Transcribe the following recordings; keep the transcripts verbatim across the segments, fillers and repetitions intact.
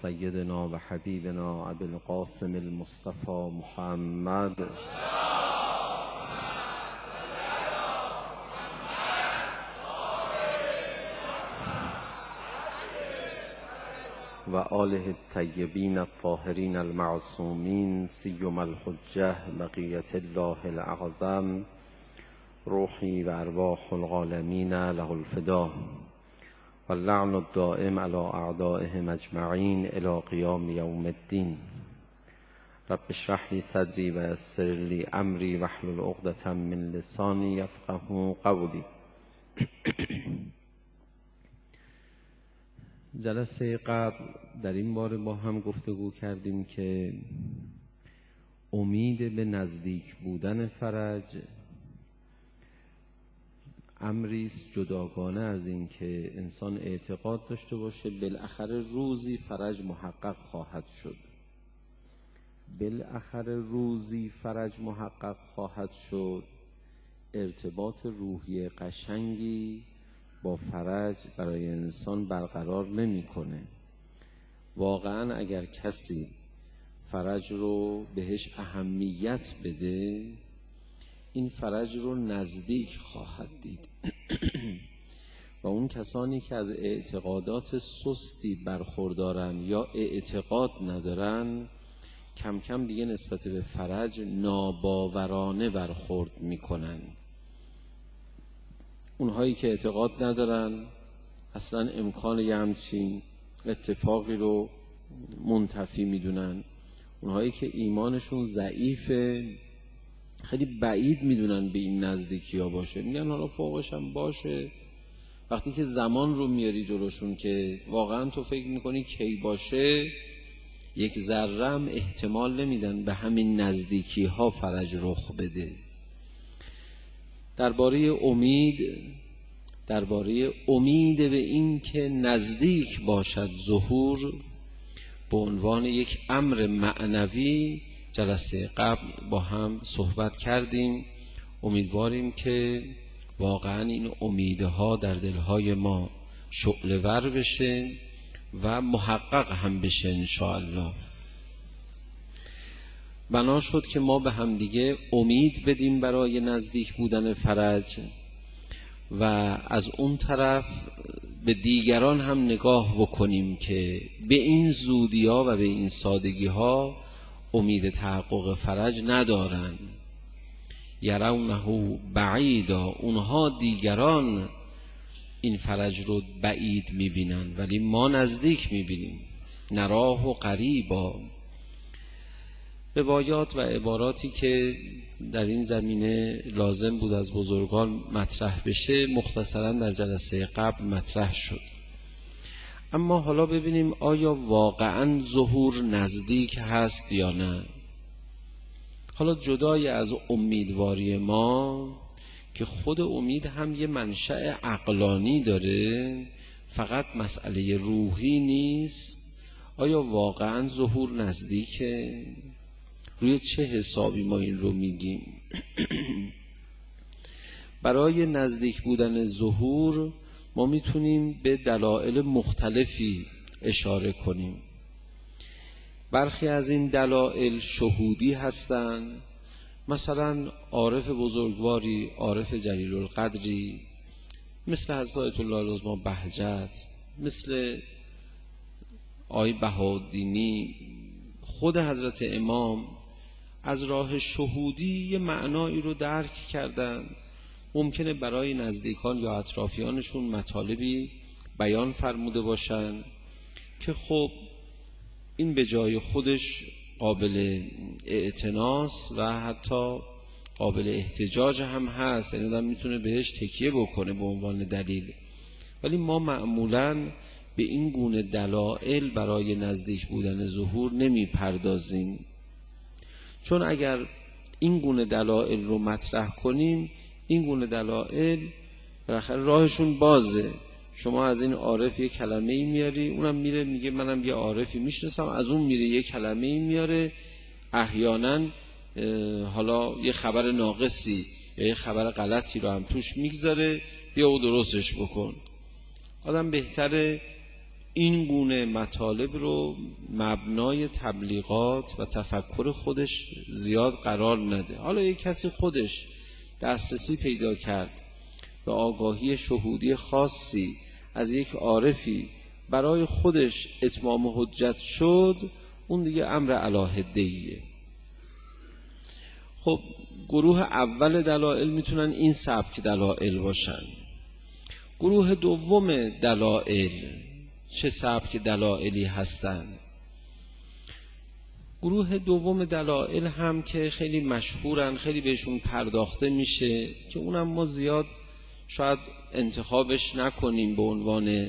سیدنا و حبیبنا ابی القاسم المصطفى محمد و آله الطیبین الطاهرین المعصومین سیما الحجة بقیة الله الاعظم روحی و ارواح العالمین له الفدا و اللعن الدائم علی اعدائهم اجمعین الی قیام یوم الدین. رب اشرح لی صدری و یسر لی امری واحلل عقدة من لسانی یفقهوا قولی. جلسه قبل در این باره با هم گفتگو کردیم که امید به نزدیک بودن فرج امری است جداگانه از این که انسان اعتقاد داشته باشه بالاخره روزی فرج محقق خواهد شد. بالاخره روزی فرج محقق خواهد شد. ارتباط روحی قشنگی با فرج برای انسان برقرار نمی‌کنه. واقعا اگر کسی فرج رو بهش اهمیت بده این فرج رو نزدیک خواهد دید و اون کسانی که از اعتقادات سستی برخوردارن یا اعتقاد ندارن کم کم دیگه نسبت به فرج ناباورانه برخورد میکنن. اونهایی که اعتقاد ندارن اصلا امکان یه همچین اتفاقی رو منتفی میدونن. اونهایی که ایمانشون ضعیفه خیلی بعید میدونن به این نزدیکی ها باشه، میگن حالا فوقش هم باشه. وقتی که زمان رو میاری جلوشون که واقعا تو فکر میکنی کی باشه، یک ذره هم احتمال نمیدن به همین نزدیکی ها فرج رخ بده. درباره امید درباره امید به این که نزدیک باشد ظهور به عنوان یک امر معنوی جلسه قبل با هم صحبت کردیم. امیدواریم که واقعا این امیدها در دلهای ما شعله ور بشه و محقق هم بشه انشاءالله. بنا شد که ما به هم دیگه امید بدیم برای نزدیک بودن فرج و از اون طرف به دیگران هم نگاه بکنیم که به این زودی‌ها و به این سادگی‌ها امید تحقق فرج ندارن. یرونه بعیدا، اونها دیگران این فرج رو بعید میبینن ولی ما نزدیک میبینیم. نراه و قریبا. روایات و عباراتی که در این زمینه لازم بود از بزرگان مطرح بشه مختصرا در جلسه قبل مطرح شد. اما حالا ببینیم آیا واقعا ظهور نزدیک هست یا نه. حالا جدای از امیدواری ما که خود امید هم یه منشأ عقلانی داره، فقط مسئله روحی نیست. آیا واقعا ظهور نزدیکه؟ روی چه حسابی ما این رو میگیم؟ برای نزدیک بودن ظهور ما میتونیم به دلایل مختلفی اشاره کنیم. برخی از این دلایل شهودی هستند. مثلا عارف بزرگواری، عارف جلیل القدری مثل حضرت آیت الله العظمی بهجت، مثل آی بهاءالدینی، خود حضرت امام از راه شهودی یه معنایی رو درک کردن. ممکنه برای نزدیکان یا اطرافیانشون مطالبی بیان فرموده باشن که خب این به جای خودش قابل اعتناس و حتی قابل احتجاج هم هست، یعنی آدم میتونه بهش تکیه بکنه به عنوان دلیل. ولی ما معمولاً به این گونه دلایل برای نزدیک بودن ظهور نمی پردازیم، چون اگر این گونه دلایل رو مطرح کنیم این گونه دلایل بالاخره راهشون بازه. شما از این عارف یه کلمه ای میاری، اونم میره میگه منم یه عارفی میشناسم، از اون میره یه کلمه ای میاره، احیانا حالا یه خبر ناقصی یا یه خبر غلطی رو هم توش میگذاره، بیا او درستش بکن. آدم بهتره این گونه مطالب رو مبنای تبلیغات و تفکر خودش زیاد قرار نده. حالا یک کسی خودش دسترسی پیدا کرد به آگاهی شهودی خاصی از یک عارفی، برای خودش اتمام حجت شد، اون دیگه امر علی حده‌ایه. خب گروه اول دلائل میتونن این سبک دلائل باشن. گروه دوم دلائل چه سبک دلائلی هستن؟ گروه دوم دلائل هم که خیلی مشهورن، خیلی بهشون پرداخته میشه، که اونم ما زیاد شاید انتخابش نکنیم به عنوان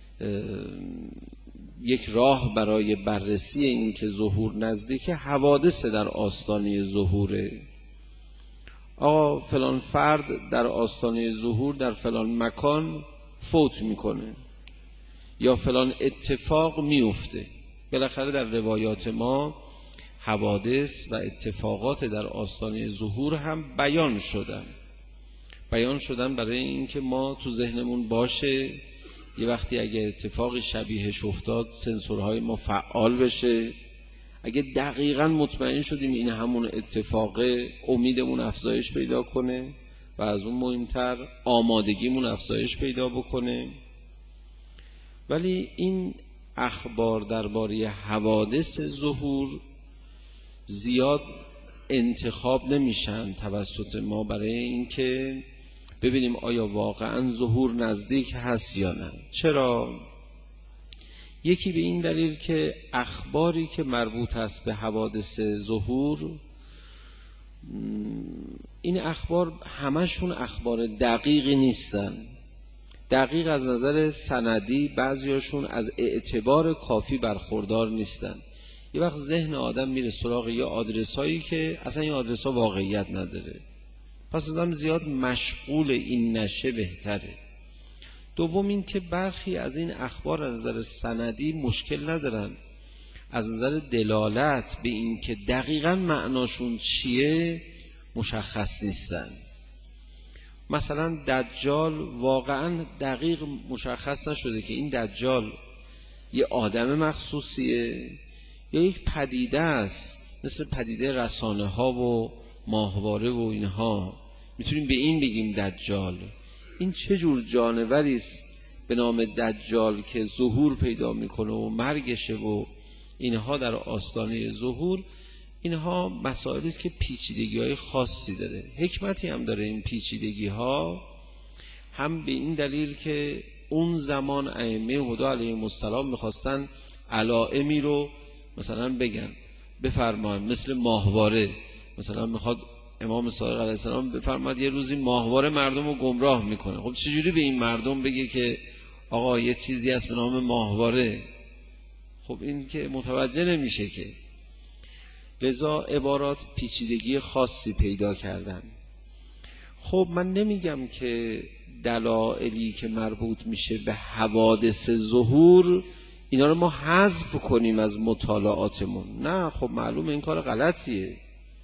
یک راه برای بررسی این که ظهور نزدیک، حوادث در آستانه ظهوره. آقا فلان فرد در آستانه ظهور در فلان مکان فوت میکنه یا فلان اتفاق میفته. بالاخره در روایات ما حوادث و اتفاقات در آستانه ظهور هم بیان شدن بیان شدن برای اینکه ما تو ذهنمون باشه، یه وقتی اگه اتفاقی شبیهش افتاد سنسورهای ما فعال بشه، اگه دقیقاً مطمئن شدیم این همون اتفاقه، امیدمون افزایش پیدا کنه و از اون مهمتر آمادگیمون افزایش پیدا بکنه. ولی این اخبار درباره حوادث ظهور زیاد انتخاب نمیشن توسط ما برای اینکه ببینیم آیا واقعاً ظهور نزدیک هست یا نه. چرا؟ یکی به این دلیل که اخباری که مربوط است به حوادث ظهور، این اخبار همشون اخبار دقیقی نیستن. دقیق از نظر سندی، بعضیاشون از اعتبار کافی برخوردار نیستن. یه وقت ذهن آدم میره سراغ یه آدرس هایی که اصلا این آدرس ها واقعیت نداره، پس آدم زیاد مشغول این نشه بهتره. دوم این که برخی از این اخبار از نظر سندی مشکل ندارن، از نظر دلالت به این که دقیقاً معناشون چیه مشخص نیستن. مثلا دجال واقعاً دقیق مشخص نشده که این دجال یه آدم مخصوصیه یا یک پدیده است، مثل پدیده رسانه ها و ماهواره و اینها. میتونیم به این بگیم دجال. این چه جور جانوری است به نام دجال که ظهور پیدا میکنه و مرگشه و اینها در آستانه ظهور؟ اینها مسائلی است که پیچیدگی های خاصی داره، حکمتی هم داره. این پیچیدگی ها هم به این دلیل که اون زمان ائمه هدی علیهم السلام میخواستن علائمی رو مثلا بگن، بفرمایید مثل ماهواره. مثلا میخواد امام صادق علیه السلام بفرماد یه روزی ماهواره مردم رو گمراه میکنه. خب چجوری به این مردم بگه که آقا یه چیزی هست به نام ماهواره؟ خب این که متوجه نمیشه که. لذا عبارات پیچیدگی خاصی پیدا کردن. خب من نمیگم که دلایلی که مربوط میشه به حوادث ظهور اینا رو ما حذف کنیم از مطالعاتمون. نه، خب معلومه این کار غلطیه،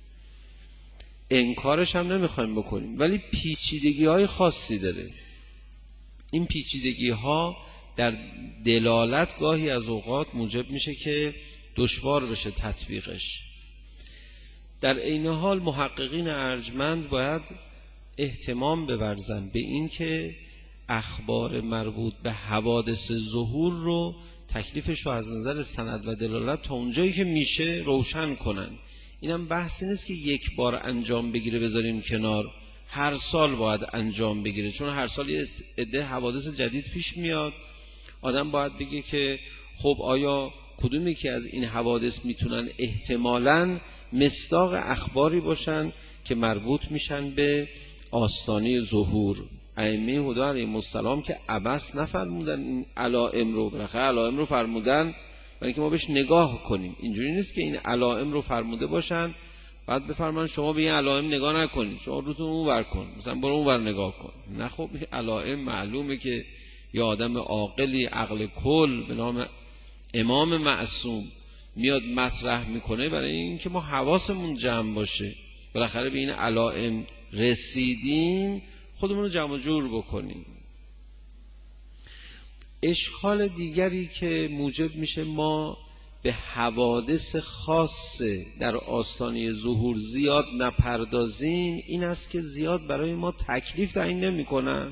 انکارش هم نمیخوایم بکنیم، ولی پیچیدگی های خاصی داره. این پیچیدگی ها در دلالت گاهی از اوقات موجب میشه که دشوار بشه تطبیقش. در عین حال محققین ارجمند باید اهتمام بورزن به این که اخبار مربوط به حوادث ظهور رو تکلیفش رو از نظر سند و دلالت تا اونجایی که میشه روشن کنن. اینم بحثی نیست که یک بار انجام بگیره بذاریم کنار، هر سال باید انجام بگیره، چون هر سال یه عده حوادث جدید پیش میاد. آدم باید بگه که خب آیا کدومی که از این حوادث میتونن احتمالاً مصداق اخباری باشن که مربوط میشن به آستانه ظهور. ائمه هدی علیهم السلام که عبث نفرمودن این علائم رو، بالاخره علائم رو فرمودن برای که ما بهش نگاه کنیم. اینجوری نیست که این علائم رو فرموده باشن بعد بفرمان شما به این علائم نگاه نکنید، شما روتون اونور کن، مثلا برو اونور نگاه کن. نه، خب این علائم معلومه که یه آدم عاقلی عقل کل به نام امام معصوم میاد مطرح میکنه برای اینکه ما حواسمون جمع باشه. بالاخره به این علائم رسیدیم، خودمون رو جمع جور بکنیم. اشکال دیگری که موجب میشه ما به حوادث خاص در آستانه ظهور زیاد نپردازیم این است که زیاد برای ما تکلیف تعیین نمی‌کنن.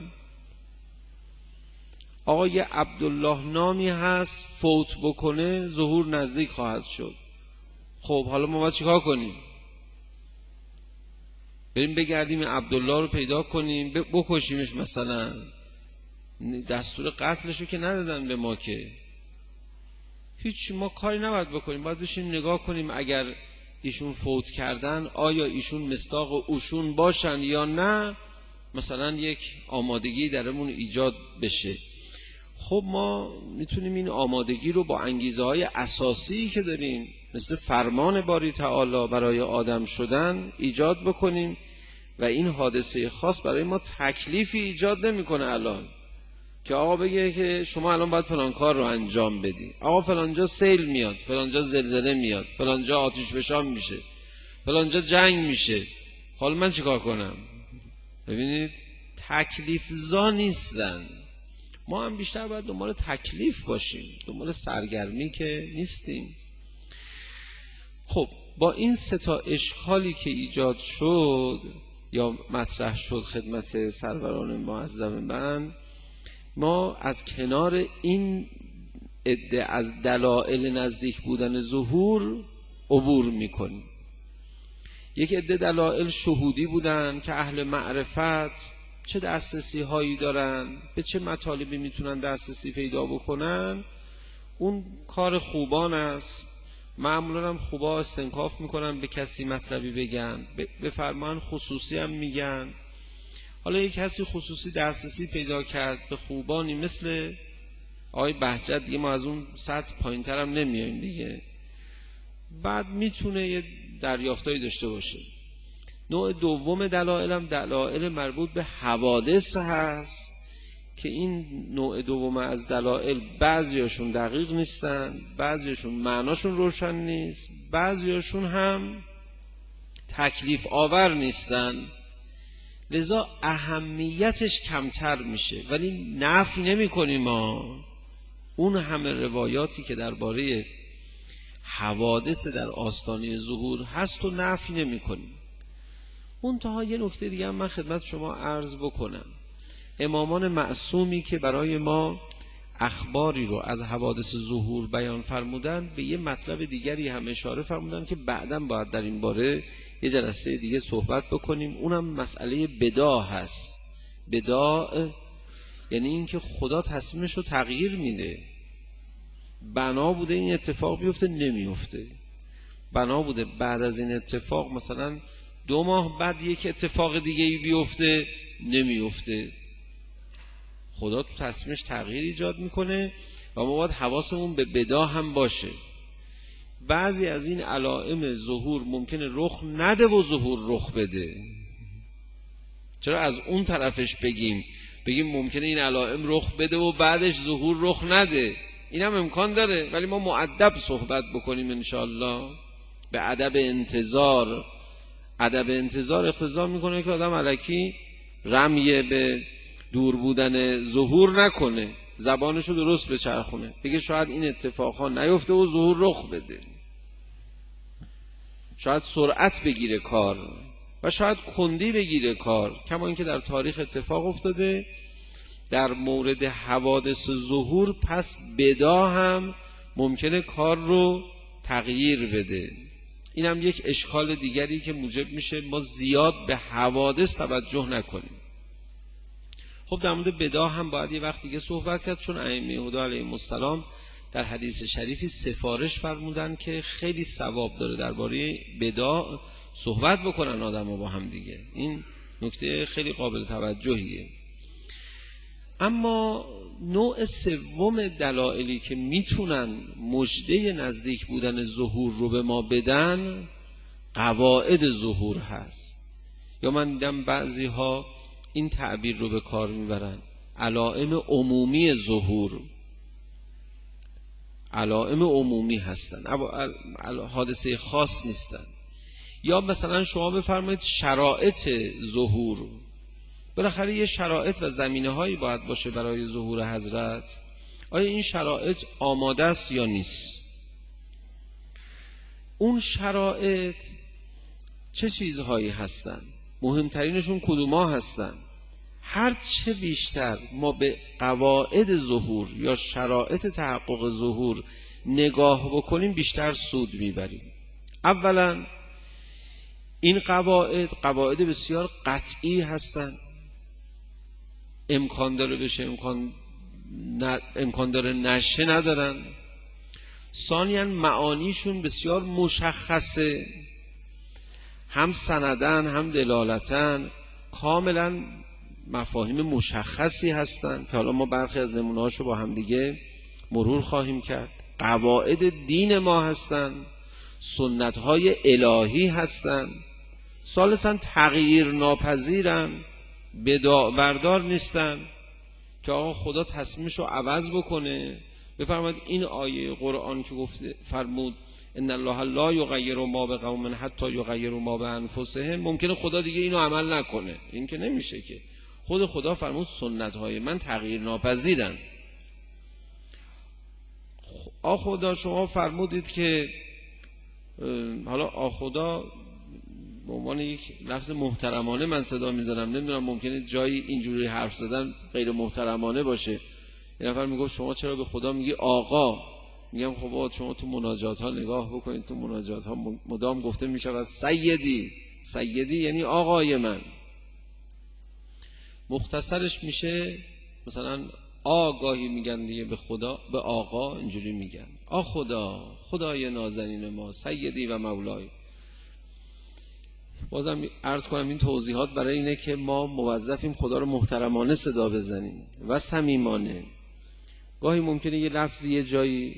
آقا یه عبدالله نامی هست، فوت بکنه ظهور نزدیک خواهد شد. خب حالا ما باید چیکار کنیم؟ بریم بگردیم عبدالله رو پیدا کنیم بکشیمش مثلا؟ دستور قتلش رو که ندادن به ما که. هیچ، ما کاری نباید بکنیم، باید بشیم نگاه کنیم اگر ایشون فوت کردن آیا ایشون مصداق اوشون باشن یا نه، مثلا یک آمادگی درمون ایجاد بشه. خب ما میتونیم این آمادگی رو با انگیزه های اساسی که داریم مثل فرمان باری تعالی برای آدم شدن ایجاد بکنیم و این حادثه خاص برای ما تکلیفی ایجاد نمیکنه الان که آقا بگه که شما الان باید فلان کار رو انجام بدی. آقا فلانجا سیل میاد، فلانجا زلزله میاد، فلانجا آتش فشان میشه، فلانجا جنگ میشه، حالا من چیکار کنم؟ ببینید تکلیف زا نیستن. ما هم بیشتر باید دنبال تکلیف باشیم، دنبال سرگرمی که نیستیم. خب با این سه تا اشکالی که ایجاد شد یا مطرح شد خدمت سروران معظم من، ما از کنار این عده از دلایل نزدیک بودن ظهور عبور میکنیم. یک عده دلایل شهودی بودن که اهل معرفت چه دسترسی هایی دارن، به چه مطالبی میتونن دسترسی پیدا بکنن، اون کار خوبان است. معمولا هم خوبا استنکاف میکنن به کسی مطلبی بگن، به فرمان خصوصی هم میگن. حالا یک کسی خصوصی دسترسی پیدا کرد به خوبانی مثل آقای بهجت، دیگه ما از اون سطح پایین تر هم نمیایم دیگه، بعد میتونه یه دریافتایی داشته باشه. نوع دوم دلایل هم دلایل مربوط به حوادث هست که این نوع دوم از دلایل بعضیاشون دقیق نیستن، بعضیاشون معناشون روشن نیست، بعضیاشون هم تکلیف آور نیستن، لذا اهمیتش کمتر میشه. ولی نفی نمی کنیم ما اون همه روایاتی که درباره حوادث در آستانه ظهور هست و نفی نمی کنیم. منتها یه نکته دیگه هم من خدمت شما عرض بکنم. امامان معصومی که برای ما اخباری رو از حوادث ظهور بیان فرمودن، به یه مطلب دیگری هم اشاره فرمودن که بعداً باید در این باره یه جلسه دیگه صحبت بکنیم. اونم مسئله بداع هست. بداع یعنی این که خدا تصمیمش رو تغییر میده. بنا بوده این اتفاق بیفته، نمیفته. بنا بوده بعد از این اتفاق مثلا دو ماه بعد یک اتفاق دیگه بیفته، نمیفته. خدا تو تصمیمش تغییر ایجاد میکنه و ما باید حواسمون به بداع هم باشه. بعضی از این علائم ظهور ممکنه رخ نده و ظهور رخ بده. چرا از اون طرفش بگیم بگیم ممکنه این علائم رخ بده و بعدش ظهور رخ نده؟ این هم امکان داره، ولی ما مؤدب صحبت بکنیم انشاءالله، به ادب انتظار. ادب انتظار اقتضا میکنه که آدم الکی رمی به دور بودن ظهور نکنه، زبانشو درست بچرخونه، بگه شاید این اتفاقها نیفته و ظهور رخ بده، شاید سرعت بگیره کار و شاید کندی بگیره کار، کما اینکه در تاریخ اتفاق افتاده در مورد حوادث ظهور. پس بداع هم ممکنه کار رو تغییر بده. این هم یک اشکال دیگری که موجب میشه ما زیاد به حوادث توجه نکنیم. خب در مورد بداع هم باید یه وقت دیگه صحبت کرد، چون ائمه هدی علیهم السلام در حدیث شریفی سفارش فرمودن که خیلی ثواب داره درباره بداع صحبت بکنن آدم‌ها با هم دیگه. این نکته خیلی قابل توجهیه. اما نوع سوم دلایلی که میتونن مژده نزدیک بودن ظهور رو به ما بدن قواعد ظهور هست. یا من دیدم بعضی ها این تعبیر رو به کار میبرن، علائم عمومی ظهور. علائم عمومی هستن، حادثه خاص نیستن. یا مثلا شما بفرمایید شرایط ظهور، بالاخره یه شرایط و زمینه هایی باید باشه برای ظهور حضرت. آیا این شرایط آماده است یا نیست؟ اون شرایط چه چیزهایی هستن؟ مهمترینشون کدوما هستن؟ هر چه بیشتر ما به قواعد ظهور یا شرایط تحقق ظهور نگاه بکنیم بیشتر سود میبریم. اولا این قواعد قواعد بسیار قطعی هستن، امکان داره بشه، امکان ن... امکان داره نشه ندارن. ثانیاً معانیشون بسیار مشخصه، هم سندن هم دلالتن، کاملا مفاهیم مشخصی هستن که حالا ما برخی از نمونه‌هاشو با هم دیگه مرور خواهیم کرد. قواعد دین ما هستن، سنت‌های الهی هستن. ثالثاً تغییر ناپذیرن، بداع بردار نیستن که آقا خدا تصمیمشو عوض بکنه. بفرمایید این آیه قرآن که گفته فرمود ان الله لا یغیر ما بقوم حتی یغیروا ما بانفسهم، ممکنه خدا دیگه اینو عمل نکنه، این که نمیشه که. خود خدا فرمود سنت‌های من تغییر ناپذیرن. آ خدا شما فرمودید که حالا آ خدا به عنوان یک لفظ محترمانه من صدا میزنم، نمیدونم ممکنه جایی اینجوری حرف زدن غیر محترمانه باشه. یه نفر میگفت شما چرا به خدا میگی آقا؟ میگم خب شما تو مناجات ها نگاه بکنید، تو مناجات ها مدام گفته میشود سیدی. سیدی یعنی آقای من. مختصرش میشه مثلا آگاهی میگن دیگه به خدا، به آقا اینجوری میگن آ خدا، خدای نازنین ما، سیدی و مولای. بازم عرض کنم این توضیحات برای اینه که ما موظفیم خدا رو محترمانه صدا بزنیم و صمیمانه. گاهی ممکنه یه لفظی یه جایی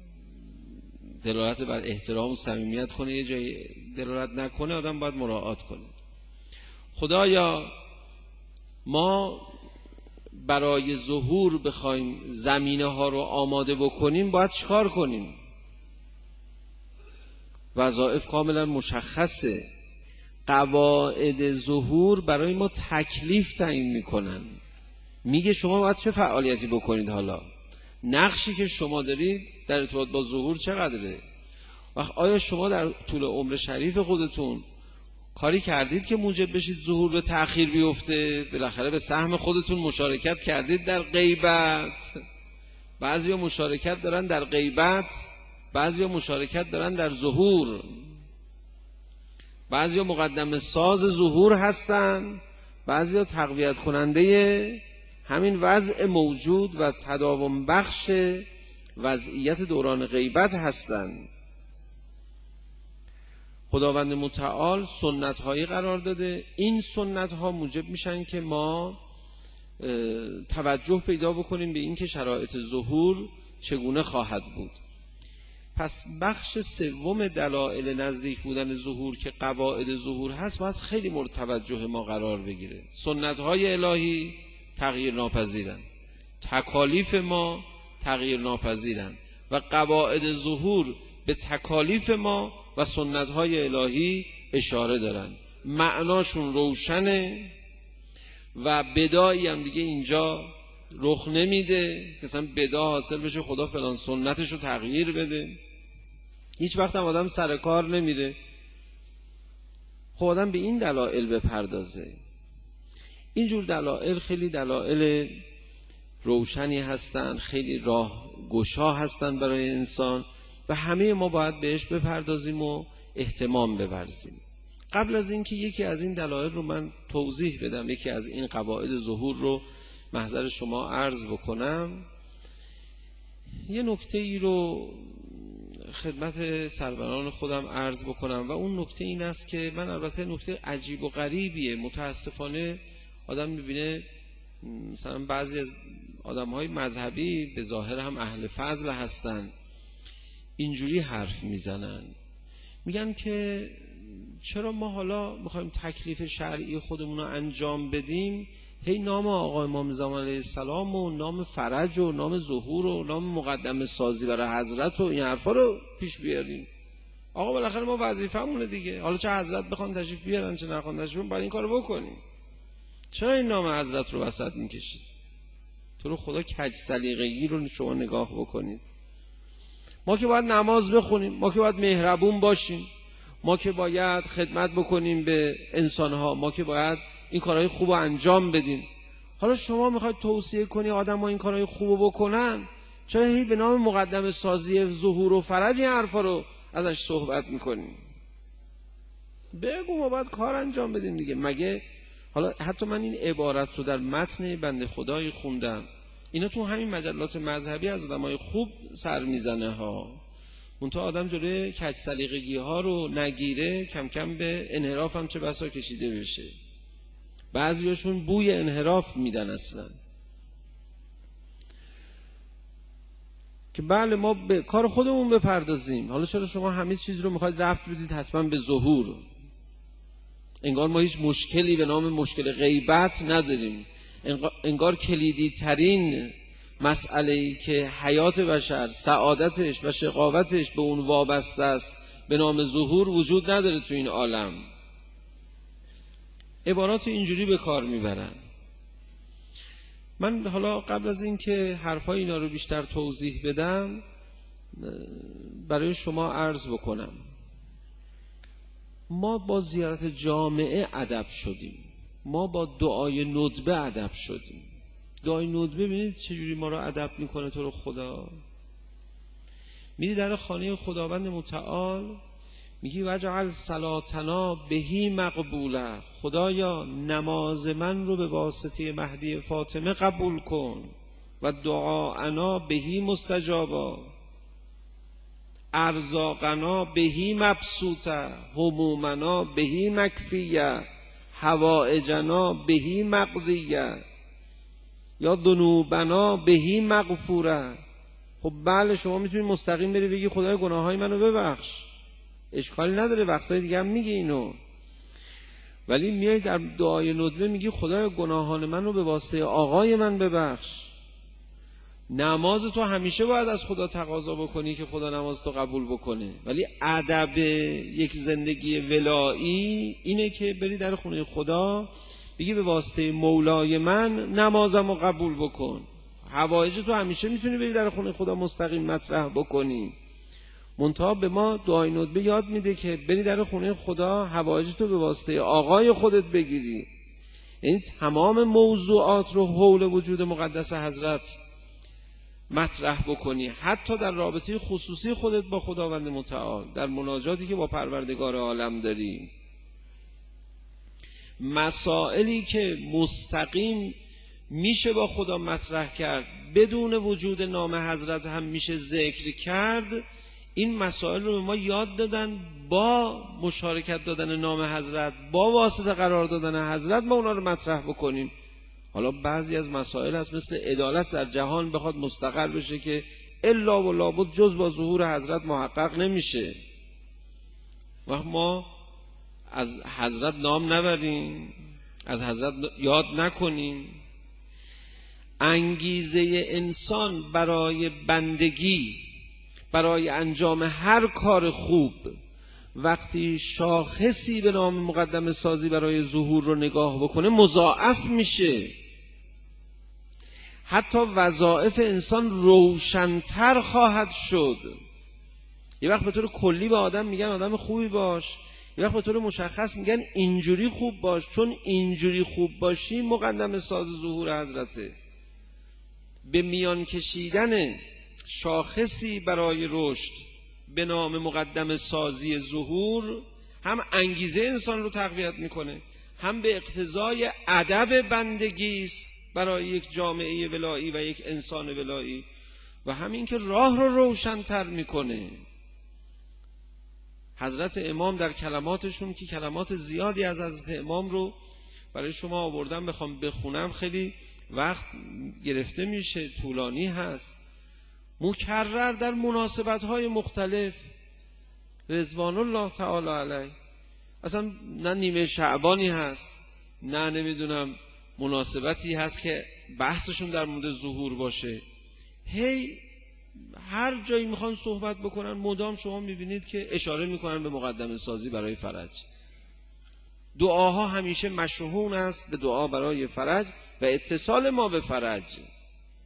دلالت بر احترام و صمیمیت کنه، یه جایی دلالت نکنه، آدم باید مراعات کنه. خدایا ما برای ظهور بخوایم زمینه ها رو آماده بکنیم باید چیکار کنیم؟ وظایف کاملا مشخصه. قواعد ظهور برای ما تکلیف تعیین میکنن. میگه شما باید چه فعالیتی بکنید، حالا نقشی که شما دارید در ارتباط با ظهور چقدره؟ وقت آیا شما در طول عمر شریف خودتون کاری کردید که موجب بشید ظهور به تأخیر بیفته؟ بالاخره به سهم خودتون مشارکت کردید در غیبت. بعضیا مشارکت دارن در غیبت، بعضیا مشارکت دارن در ظهور. بعضیا مقدم ساز ظهور هستن، بعضیا تقویت کننده همین وضع موجود و تداوم بخش وضعیت دوران غیبت هستن. خداوند متعال سنت هایی قرار داده، این سنت ها موجب میشن که ما توجه پیدا بکنیم به این که شرایط ظهور چگونه خواهد بود. پس بخش سوم دلایل نزدیک بودن ظهور که قواعد ظهور هست باید خیلی مورد توجه ما قرار بگیره. سنت های الهی تغییر ناپذیرن، تکالیف ما تغییر ناپذیرن و قواعد ظهور به تکالیف ما و سنت های الهی اشاره دارن. معناشون روشنه و بدایی هم دیگه اینجا رخ نمیده که مثلا بدا حاصل بشه خدا فلان سنتش رو تغییر بده. هیچ وقت هم آدم سر کار نمیره. خب آدم به این دلایل بپردازه. اینجور دلایل خیلی دلایل روشنی هستن، خیلی راه گشا هستن برای انسان و همه ما باید بهش بپردازیم و اهتمام بورزیم. قبل از اینکه یکی از این دلایل رو من توضیح بدم، یکی از این قواعد ظهور رو محضر شما عرض بکنم، یه نکته ای رو خدمت سروران خودم عرض بکنم و اون نکته این است که من البته نکته عجیب و غریبیه، متاسفانه آدم میبینه مثلا بعضی از آدم‌های مذهبی به ظاهر هم اهل فضل هستن، اینجوری حرف میزنن، میگن که چرا ما حالا میخوایم تکلیف شرعی خودمون رو انجام بدیم هی نام آقا امام زمان علیه السلام و نام فرج و نام ظهور و نام مقدم سازی برای حضرت و این حرفا رو پیش بیاریم. آقا بالاخره ما وظیفه‌مونه دیگه، حالا چه حضرت بخوان تشریف بیارن چه نخوان تشریف بیارن باید این کارو بکنیم. چرا این نام حضرت رو وسط میکشید؟ تو رو خدا کج سلیقگی رو شما نگاه بکنید. ما که باید نماز بخونیم، ما که باید مهربون باشیم، ما که باید خدمت بکنیم به انسانها، ما که باید این کارهای خوب رو انجام بدیم. حالا شما میخواید توصیه کنی آدم ها این کارهای خوب رو بکنن، چرا هی به نام مقدمه سازی ظهور و فرج این حرفا رو ازش صحبت میکنیم؟ بگو ما باید کار انجام بدیم دیگه. مگه حالا حتی من این عبارت رو در متن بنده خدایی خوندم، اینا تو همین مجلات مذهبی از آدمای خوب سر میزنه ها. منتها آدم جلوی کج سلیقگی ها رو نگیره، کم کم به انحراف هم چه بسا کشیده بشه. بعضیاشون بوی انحراف میدن اصلا. که بله ما به کار خودمون بپردازیم. حالا چرا شما همه چیز رو میخواید ربط بدید حتما به ظهور؟ انگار ما هیچ مشکلی به نام مشکل غیبت نداریم. انگار کلیدی ترین مسئله‌ای که حیات بشر، سعادتش و شقاوتش به اون وابسته است به نام ظهور وجود نداره تو این عالم. عبارات اینجوری به کار میبرن. من حالا قبل از این که حرفای اینا رو بیشتر توضیح بدم برای شما عرض بکنم. ما با زیارت جامعه ادب شدیم، ما با دعای ندبه ادب شدیم. دعای ندبه ببینید چجوری ما رو ادب میکنه تو رو خدا. میری در خانه خداوند متعال میگی وجعل صلاتنا بهی مقبوله، خدایا نماز من رو به واسطه مهدی فاطمه قبول کن و دعانا بهی مستجابا، ارزاقنا بهی مبسوطه، همومنا بهی مکفیه، حوائجنا بهی مقضیه، یا ذنوبنا بهی مغفوره. خب بله شما میتونی مستقیم بری بگی خدای گناههای منو ببخش، اشکالی نداره، وقتای دیگه هم میگی اینو. ولی میای در دعای ندبه میگی خدای گناهان منو به واسطه آقای من ببخش. نماز تو همیشه باید از خدا تقاضا بکنی که خدا نماز تو قبول بکنه، ولی ادب یک زندگی ولایی اینه که بری در خونه خدا بگی به واسطه مولای من نمازمو قبول بکن. حوایج تو همیشه میتونی بری در خونه خدا مستقیم مطرح بکنی. منتها به ما دعای ندبه یاد میده که بری در خونه خدا حوایج تو به واسطه آقای خودت بگیری. یعنی تمام موضوعات رو حول وجود مقدس حضرت مطرح بکنی، حتی در رابطه خصوصی خودت با خداوند متعال، در مناجاتی که با پروردگار عالم داری. مسائلی که مستقیم میشه با خدا مطرح کرد، بدون وجود نام حضرت هم میشه ذکر کرد، این مسائل رو به ما یاد دادن با مشارکت دادن نام حضرت، با واسطه قرار دادن حضرت ما اونا رو مطرح بکنیم. حالا بعضی از مسائل هست مثل عدالت در جهان بخواد مستقر بشه که الا و لابد جز با ظهور حضرت محقق نمیشه. وقت ما از حضرت نام نبریم، از حضرت یاد نکنیم. انگیزه انسان برای بندگی، برای انجام هر کار خوب، وقتی شاخصی به نام مقدمه سازی برای ظهور رو نگاه بکنه مضاعف میشه. حتی وظایف انسان روشن‌تر خواهد شد. یه وقت به طور کلی به آدم میگن آدم خوبی باش، یه وقت به طور مشخص میگن اینجوری خوب باش، چون اینجوری خوب باشی مقدمه ساز ظهور حضرته. به میان کشیدن شاخصی برای رشد به نام مقدمه سازی ظهور هم انگیزه انسان رو تقویت میکنه، هم به اقتضای ادب بندگی است برای یک جامعه ولایی و یک انسان ولایی، و همین که راه رو روشن‌تر میکنه. حضرت امام در کلماتشون که کلمات زیادی از حضرت امام رو برای شما آوردم بخوام بخونم خیلی وقت گرفته میشه، طولانی هست، مکرر در مناسبت‌های مختلف رضوان الله تعالی علیه، اصلا نه نیمه شعبانی هست نه نمیدونم مناسبتی هست که بحثشون در مورد ظهور باشه، هی هر جایی میخوان صحبت بکنن مدام شما میبینید که اشاره میکنن به مقدمه سازی برای فرج. دعاها همیشه مشحون است به دعا برای فرج و اتصال ما به فرج.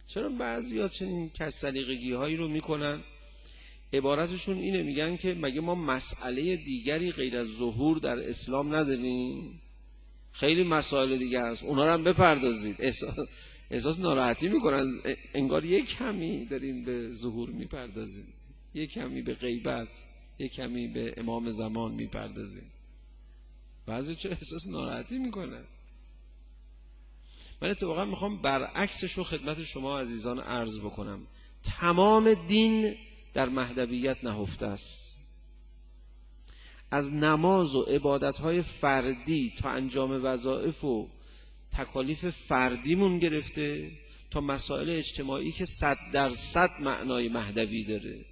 چرا بعضیا چنین کج سلیقگی هایی رو میکنن؟ عبارتشون اینه، میگن که مگه ما مسئله دیگری غیر از ظهور در اسلام نداریم؟ خیلی مسائل دیگه هست، اونا رو هم بپردازید. احساس, احساس ناراحتی میکنن، انگار یک کمی داریم به ظهور میپردازیم، یک کمی به غیبت، یک کمی به امام زمان میپردازیم. بعضی چه احساس ناراحتی میکنن. من اتفاقا میخوام برعکسش رو خدمت شما عزیزان عرض بکنم. تمام دین در مهدویت نهفته است. از نماز و عبادتهای فردی تا انجام وظایف و تکالیف فردیمون گرفته تا مسائل اجتماعی که صد درصد معنای مهدوی داره.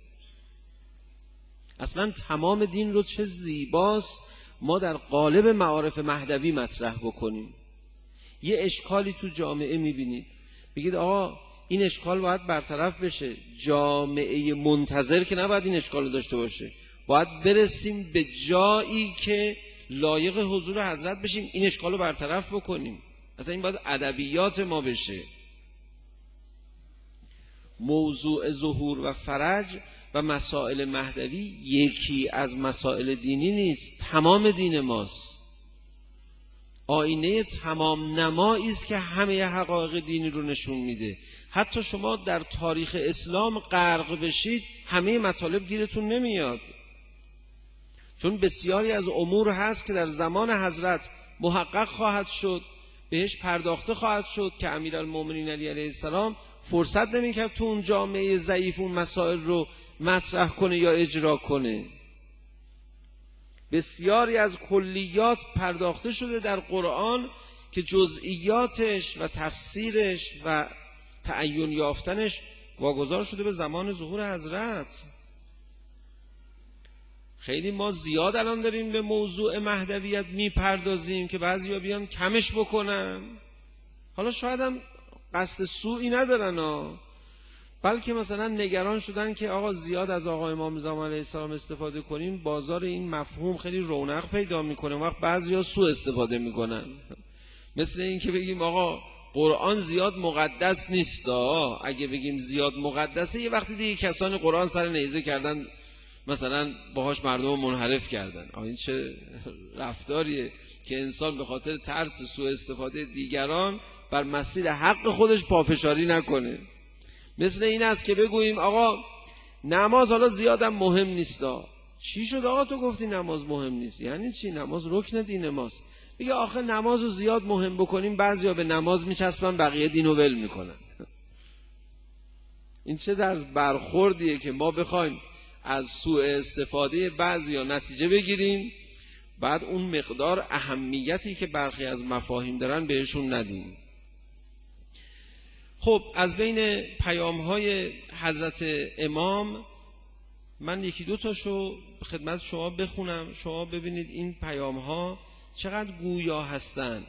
اصلا تمام دین رو چه زیباست ما در قالب معارف مهدوی مطرح بکنیم. یه اشکالی تو جامعه میبینید، بگید آقا این اشکال باید برطرف بشه. جامعه منتظر که نباید این اشکال رو داشته باشه، باید برسیم به جایی که لایق حضور حضرت بشیم، این اشکال رو برطرف بکنیم. اصلا این باید ادبیات ما بشه. موضوع ظهور و فرج و مسائل مهدوی یکی از مسائل دینی نیست، تمام دین ماست. آینه تمام نمایی است که همه حقایق دینی رو نشون میده. حتی شما در تاریخ اسلام غرق بشید همه مطالب گیرتون نمیاد، چون بسیاری از امور هست که در زمان حضرت محقق خواهد شد، بهش پرداخته خواهد شد که امیرالمومنین علی علیه السلام فرصت نمیکرد تو اون جامعه ضعیف اون مسائل رو مطرح کنه یا اجرا کنه. بسیاری از کلیات پرداخته شده در قرآن که جزئیاتش و تفسیرش و تعین یافتنش واگذار شده به زمان ظهور حضرت. خیلی ما زیاد الان داریم به موضوع مهدویت میپردازیم که بعضیا بیان کمش بکنن. حالا شاید هم قصد سوئی ندارن ها، بلکه مثلا نگران شدن که آقا زیاد از آقا امام زمان علیه السلام استفاده کنیم بازار این مفهوم خیلی رونق پیدا میکنه، وقت بعضیا سوء استفاده میکنن. مثل این که بگیم آقا قرآن زیاد مقدس نیست. اگه بگیم زیاد مقدسه، یه وقتی دیگه کسان قرآن سر نیزه کردن، مثلا باهاش مردم منحرف کردن. این چه رفتاریه که انسان به خاطر ترس سوء استفاده دیگران بر مسیر حق خودش پافشاری نکنه. مثل این است که بگوییم آقا نماز حالا زیادم مهم نیست. چی شد آقا تو گفتی نماز مهم نیست؟ یعنی چی؟ نماز رکن دین ماست. بگه آخه نماز رو زیاد مهم بکنیم بعضیا به نماز میچسبن بقیه دین رو ول میکنن. این چه درس برخوردیه که ما بخوایم از سوء استفاده بعضیا نتیجه بگیریم، بعد اون مقدار اهمیتی که برخی از مفاهیم دارن بهشون ندیم. خب از بین پیام های حضرت امام من یکی دو تاشو خدمت شما بخونم، شما ببینید این پیام ها چقدر گویا هستند.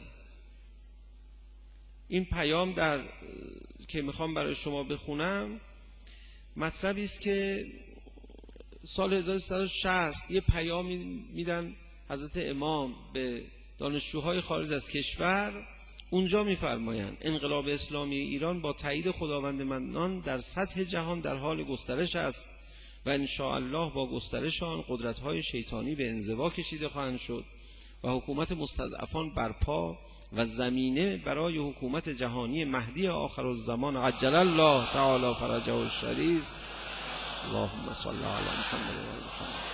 این پیام در که میخوام برای شما بخونم مطلبی است که سال هزار و سیصد و شصت یه پیامی میدن حضرت امام به دانشجوهای خارج از کشور. اونجا میفرمایند انقلاب اسلامی ایران با تایید خداوند منان در سطح جهان در حال گسترش است و ان شاء الله با گسترش آن قدرت‌های شیطانی به انزوا کشیده خواهند شد و حکومت مستضعفان برپا و زمینه برای حکومت جهانی مهدی آخرالزمان عجل الله تعالی فرجه الشریف. اللهم صل علی محمد و آل محمد.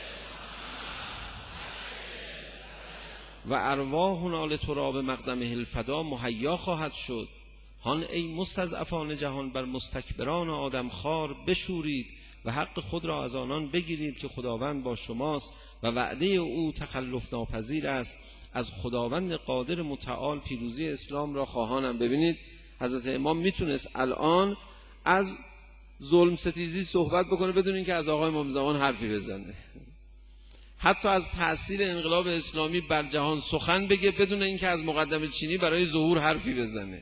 و ارواحنا لتراب مقدمه الفدا مهیا خواهد شد. هان ای مستضعفان جهان بر مستکبران آدم خوار بشورید و حق خود را از آنان بگیرید که خداوند با شماست و وعده او تخلف ناپذیر است. از خداوند قادر متعال پیروزی اسلام را خواهانم. ببینید حضرت امام میتونست الان از ظلم ستیزی صحبت بکنه بدون اینکه از آقای امام زمان حرفی بزنه، حتی از تأثیر انقلاب اسلامی بر جهان سخن بگه بدون اینکه از مقدمه چینی برای ظهور حرفی بزنه.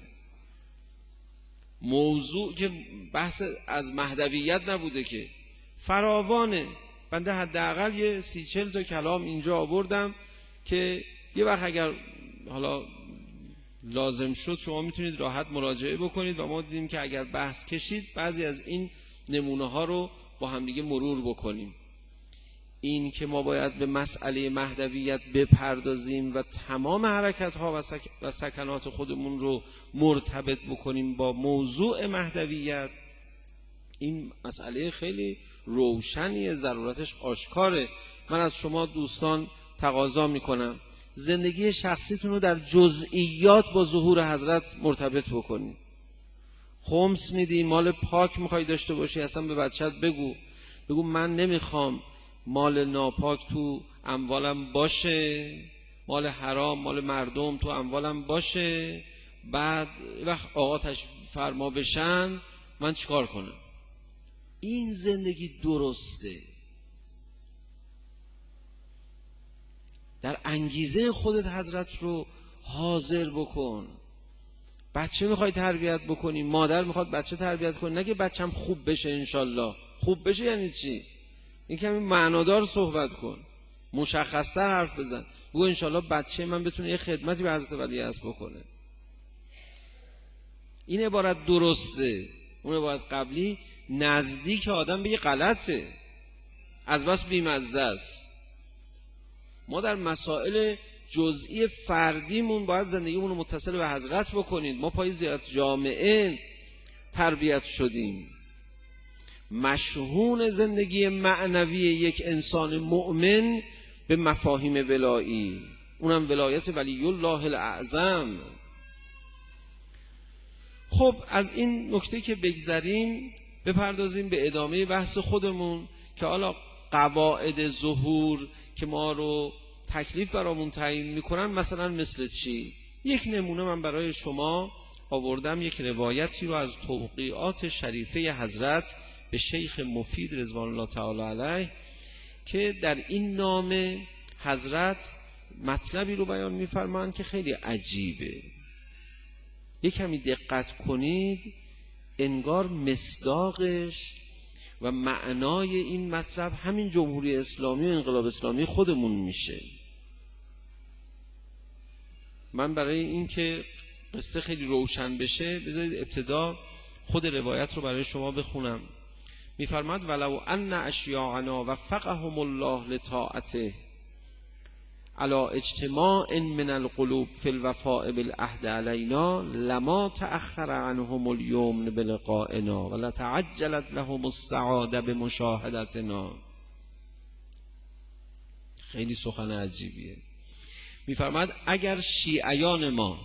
موضوع که بحث از مهدویت نبوده که فراوانه. بنده حداقل یه سی چل تا کلام اینجا آوردم که یه وقت اگر حالا لازم شد شما میتونید راحت مراجعه بکنید و ما دیدیم که اگر بحث کشید بعضی از این نمونه ها رو با همدیگه مرور بکنیم. این که ما باید به مسئله مهدویت بپردازیم و تمام حرکت ها و, سک... و سکنات خودمون رو مرتبط بکنیم با موضوع مهدویت، این مسئله خیلی روشنیه، ضرورتش آشکاره. من از شما دوستان تقاضا میکنم زندگی شخصیتون رو در جزئیات با ظهور حضرت مرتبط بکنید. خمس میدی، مال پاک میخوای داشته باشی، اصلا به بچت بگو بگو من نمیخوام مال ناپاک تو اموالم باشه، مال حرام مال مردم تو اموالم باشه، بعد وقت آقا تشریف فرما بشن من چیکار کنم؟ این زندگی درسته. در انگیزه خودت حضرت رو حاضر بکن. بچه میخوای تربیت بکنی، مادر میخواد بچه تربیت کنی، نگه بچم خوب بشه انشالله. خوب بشه یعنی چی؟ این کمی معنادار صحبت کن، مشخصتر حرف بزن. بگو انشالله بچه من بتونه یه خدمتی به حضرت ولیعصر بکنه. این عبارت درسته. اون عبارت قبلی نزدیک آدم به یه غلطه، از بس بیمزه است. ما در مسائل جزئی فردیمون باید زندگیمون رو متصل به حضرت بکنید. ما پای زیارت جامعه تربیت شدیم. مشحون زندگی معنوی یک انسان مؤمن به مفاهیم ولایی، اونم ولایت ولی الله الاعظم. خب از این نکته که بگذریم بپردازیم به ادامه بحث خودمون که حالا قواعد ظهور که ما رو تکلیف برامون تعیین میکنن مثلا مثل چی؟ یک نمونه من برای شما آوردم، یک روایتی رو از توقیعات شریفه حضرت به شیخ مفید رضوان الله تعالی علیه که در این نامه حضرت مطلبی رو بیان میفرمایند که خیلی عجیبه. یک کمی دقت کنید انگار مصداقش و معنای این مطلب همین جمهوری اسلامی و انقلاب اسلامی خودمون میشه. من برای این که قصه خیلی روشن بشه بذارید ابتدا خود روایت رو برای شما بخونم. میفرماد ولو ان اشیاعنا وفقهم الله لطاعته على اجتماع من القلوب فی الوفاء بالعهد علینا لما تأخر عنهم اليوم بلقائنا ولتعجلت لهم السعاده بمشاهدتنا. خیلی سخن عجیبیه. میفرماد اگر شیعیان ما،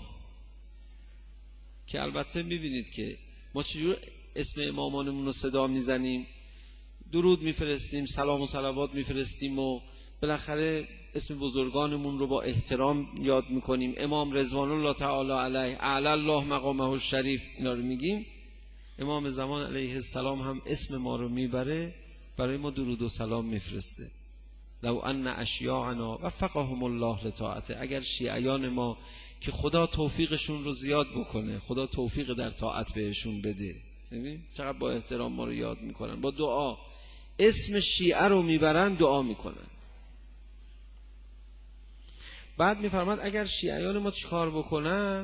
که البته میبینید که ما چجور اسم امامانمون رو صدا میزنیم، درود میفرستیم، سلام و صلوات میفرستیم و بالاخره اسم بزرگانمون رو با احترام یاد میکنیم، امام رضوان الله تعالی علیه اعلی الله مقامه الشریف اینا رو میگیم. امام زمان علیه السلام هم اسم ما رو میبره، برای ما درود و سلام میفرسته. لو ان اشیاعنا وفقهم الله لطاعته، اگر شیعیان ما که خدا توفیقشون رو زیاد بکنه، خدا توفیق در طاعت بهشون بده، ببین چقدر با احترام ما رو یاد میکنن، با دعا اسم شیعه رو میبرن دعا میکنن. بعد میفرماد اگر شیعیان ما چیکار بکنن،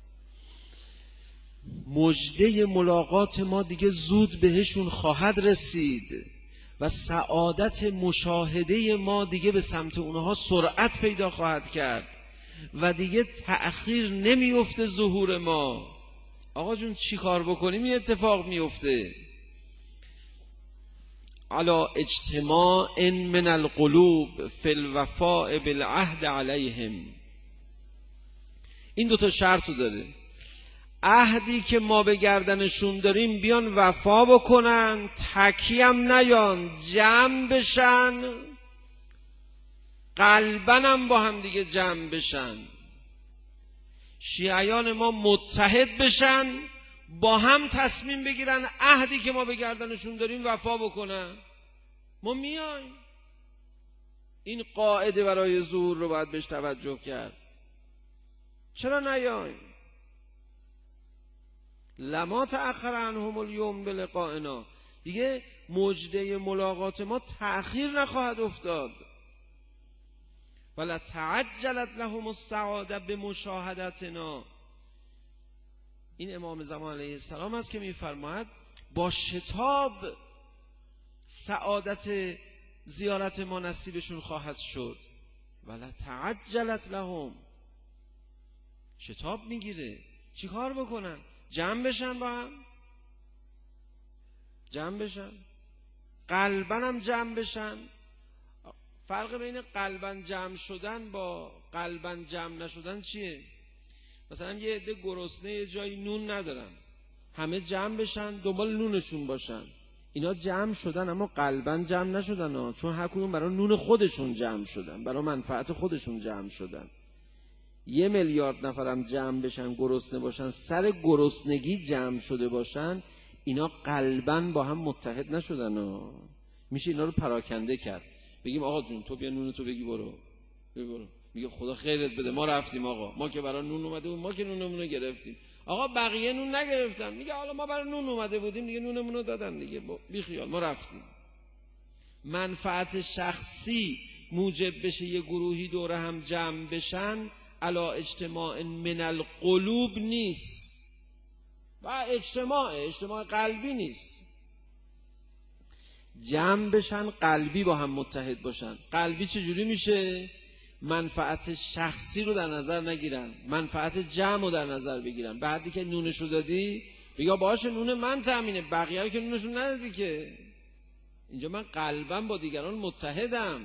مژده ملاقات ما دیگه زود بهشون خواهد رسید و سعادت مشاهده ما دیگه به سمت اونها سرعت پیدا خواهد کرد و دیگه تأخیر نمیفته ظهور ما. آقا جون چی کار بکنیم این اتفاق میفته؟ علا اجتماع من القلوب فی الوفاء بالعهد علیهم. این دوتا شرطو داره. عهدی که ما به گردنشون داریم بیان وفا بکنن، تکیم نیان، جمع بشن، قلبنم با هم دیگه جمع بشن. شیعیان ما متحد بشن، با هم تصمیم بگیرن عهدی که ما به گردنشون داریم وفا بکنن. ما میایم. این قاعده برای ظهور رو باید بهش توجه کرد. چرا نیایم؟ لما تأخر عنهم اليوم بلقائنا، دیگه مژده ملاقات ما تأخیر نخواهد افتاد. ولا تعجلت لهم السعاده بمشاهدتنا، این امام زمان علیه السلام است که میفرماید با شتاب سعادت زیارت ما نصیبشون خواهد شد. ولا تعجلت لهم، شتاب میگیره. چی کار بکنن؟ جمع بشن، با هم جمع بشن، قلباً هم جمع بشن. فرق بین قلباً جمع شدن با قلباً جمع نشدن چیه؟ مثلا یه عده گرسنه یه جایی نون ندارن، همه جمع بشن دنبال نونشون باشن. اینا جمع شدن اما قلباً جمع نشدن ها. چون هر کدوم برای نون خودشون جمع شدن، برای منفعت خودشون جمع شدن. یه میلیارد نفرم جمع بشن گرسنه باشن، سر گرسنگی جمع شده باشن، اینا قلباً با هم متحد نشدن ها. میشه اینا رو پراکنده کرد. بگیم آقا جون تو بیا نون تو بگی برو برو، میگه خدا خیرت بده ما رفتیم آقا، ما که برای نون اومده بود، ما که نونمون رو گرفتیم. آقا بقیه نون نگرفتن، میگه حالا ما برای نون اومده بودیم دیگه، نونمون رو دادن دیگه، بی خیال ما رفتیم. منفعت شخصی موجب بشه یه گروهی دور هم جمع بشن، علا اجتماع من القلوب نیست و اجتماع اجتماع قلبی نیست. جمع بشن قلبی با هم متحد باشن. قلبی چجوری میشه؟ منفعت شخصی رو در نظر نگیرن، منفعت جمع رو در نظر بگیرن. بعدی که نونشو دادی بگا باشه نون من تامینه، بقیه رو که نونشون ندادی که. اینجا من قلبم با دیگران متحدم.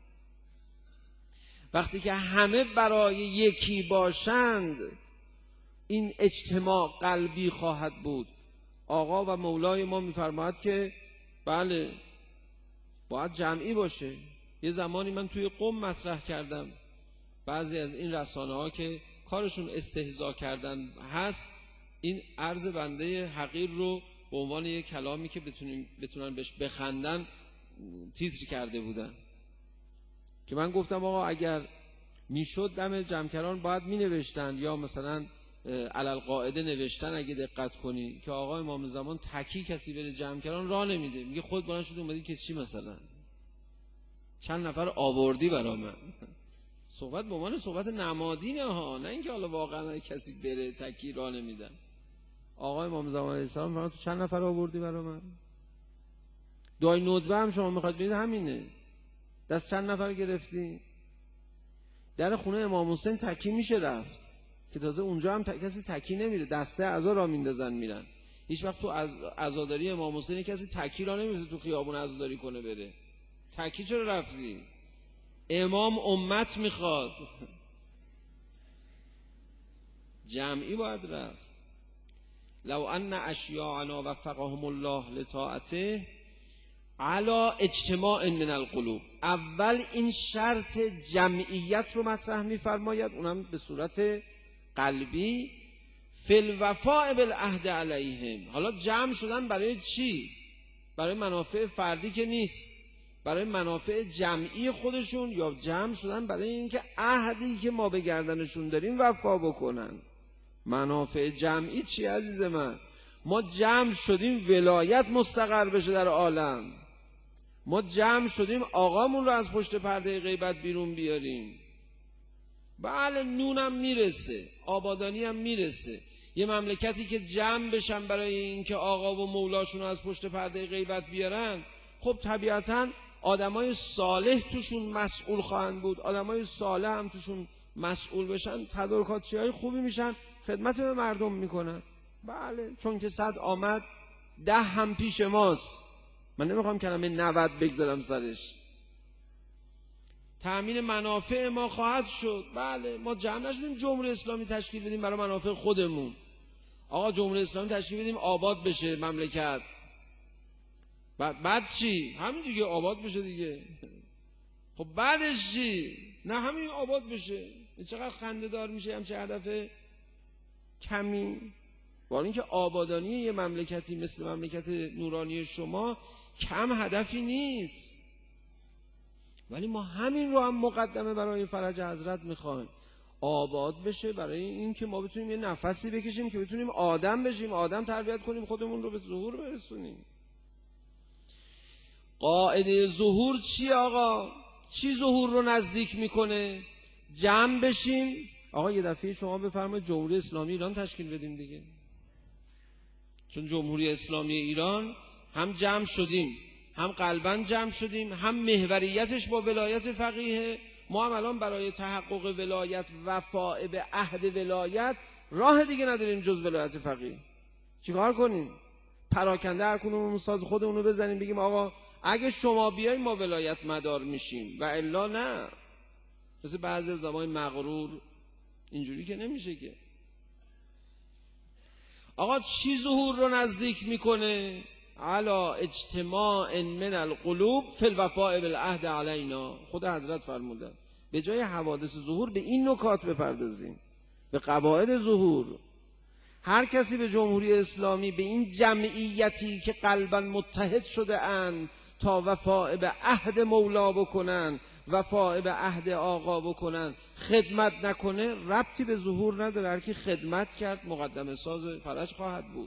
وقتی که همه برای یکی باشند این اجتماع قلبی خواهد بود. آقا و مولای ما میفرماید که بله باید جمعی باشه. یه زمانی من توی قم مطرح کردم، بعضی از این رسانه ها که کارشون استهزا کردن هست، این عرض بنده حقیر رو به عنوان یک کلامی که بتونیم بتونن بهش بخندن تیتر کرده بودن، که من گفتم آقا اگر میشد دم جمکران باید می نوشتن، یا مثلا علل قاعده نوشتن اگه دقت کنی که آقا امام زمان تکی کسی بره جمکران راه نمیده، میگه خود بلند شد اومدی که چی، مثلا چند نفر آوردی برا من. صحبت به عنوان صحبت نمادینه ها، نه اینکه حالا واقعا کسی بره تکی راه نمیدن. آقا امام زمان علیه السلام فرمود تو چند نفر آوردی برا من؟ دعای ندبه هم شما میخواد ببینید همینه، دست چند نفر گرفتی؟ در خونه امام حسین تکی میشه رفت که تازه اونجا هم کسی تکی نمیره، دسته عزا را میندازن میرن. هیچ وقت تو عزاداری امام حسین کسی تکی را نمیره تو خیابون عزاداری کنه بره. تکی چرا رفتی؟ امام امت میخواد، جمعی باید رفت. لو ان اشیاعنا وفقهم الله لطاعته علا اجتماع من القلوب. اول این شرط جمعیت رو مطرح میفرماید، اونم به صورت قلبی، فی الوفاء بالعهد علیهم. حالا جمع شدن برای چی؟ برای منافع فردی که نیست، برای منافع جمعی خودشون، یا جمع شدن برای اینکه عهدی که ما به گردنشون داریم وفا بکنن. منافع جمعی چی عزیز من؟ ما جمع شدیم ولایت مستقر بشه در عالم، ما جمع شدیم آقامون رو از پشت پرده غیبت بیرون بیاریم. بله نونم میرسه، آبادانی هم میرسه. یه مملکتی که جمع بشن برای اینکه آقا و مولاشون رو از پشت پرده غیبت بیارن، خب طبیعتاً آدمای صالح توشون مسئول خواهند بود. آدمای صالح هم توشون مسئول بشن، تدارکاتچی های خوبی میشن، خدمت به مردم میکنن. بله چون که صد آمد ده هم پیش ماست. من نمیخوام کلمه نود بگذارم سرش. تأمین منافع ما خواهد شد. بله ما جمع نشدیم جمهوری اسلامی تشکیل بدیم برای منافع خودمون. آقا جمهوری اسلامی تشکیل بدیم آباد بشه مملکت، بعد بعد چی؟ همین دیگه آباد بشه دیگه. خب بعدش چی؟ نه همین آباد بشه. چقدر خنده دار میشه همچه هدف کمی. ولی اینکه آبادانی یه مملکتی مثل مملکت نورانی شما کم هدفی نیست، ولی ما همین رو هم مقدمه برای فرج حضرت میخوایم، آباد بشه، برای این که ما بتونیم یه نفسی بکشیم که بتونیم آدم بشیم، آدم تربیت کنیم، خودمون رو به ظهور برسونیم. قاعده ظهور چی آقا؟ چی ظهور رو نزدیک میکنه؟ جمع بشیم. آقا یه دفعه شما بفرمایید جمهوری اسلامی ایران تشکیل بدیم دیگه. چون جمهوری اسلامی ایران هم جمع شدیم، هم قلباً جمع شدیم، هم محوریتش با ولایت فقیه. ما هم الان برای تحقق ولایت، وفاء به عهد ولایت، راه دیگه نداریم جز ولایت فقیه. چیکار کنیم؟ پراکنده هر کدوممون ساز خودمون رو بزنیم بگیم آقا اگه شما بیاین ما ولایت مدار میشیم و الا نه. مثل بعضی آدمای مغرور اینجوری که نمیشه که. آقا چی ظهور رو نزدیک میکنه؟ علا اجتماع من القلوب فی الوفاء بالعهد علینا. خود حضرت فرمودن به جای حوادث ظهور به این نکات بپردازیم، به قواعد ظهور. هر کسی به جمهوری اسلامی، به این جمعیتی که قلباً متحد شده اند تا وفاء به عهد مولا بکنن، وفاء به عهد آقا بکنن، خدمت نکنه، ربطی به ظهور نداره. هر کی خدمت کرد مقدمه ساز فرج خواهد بود.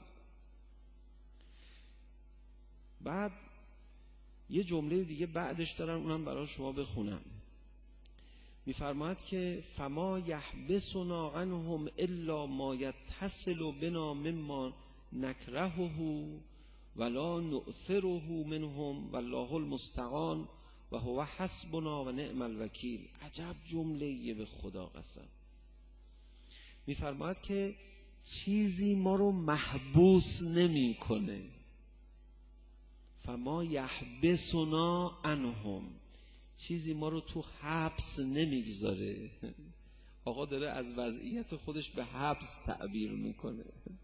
بعد یه جمله دیگه بعدش دارن، اونم برای شما بخونم. میفرماید که فما یحبسنا عنهم الا ما یتصل بنا مما نکرهه ولا نؤثره منهم والله المستعان و هو حسبنا و نعم الوکیل. عجب جمله‌ایه به خدا قسم. میفرماید که چیزی ما رو محبوس نمیکنه. فما یحبسنا عنهم، چیزی ما رو تو حبس نمیگذاره. آقا داره از وضعیت خودش به حبس تعبیر میکنه.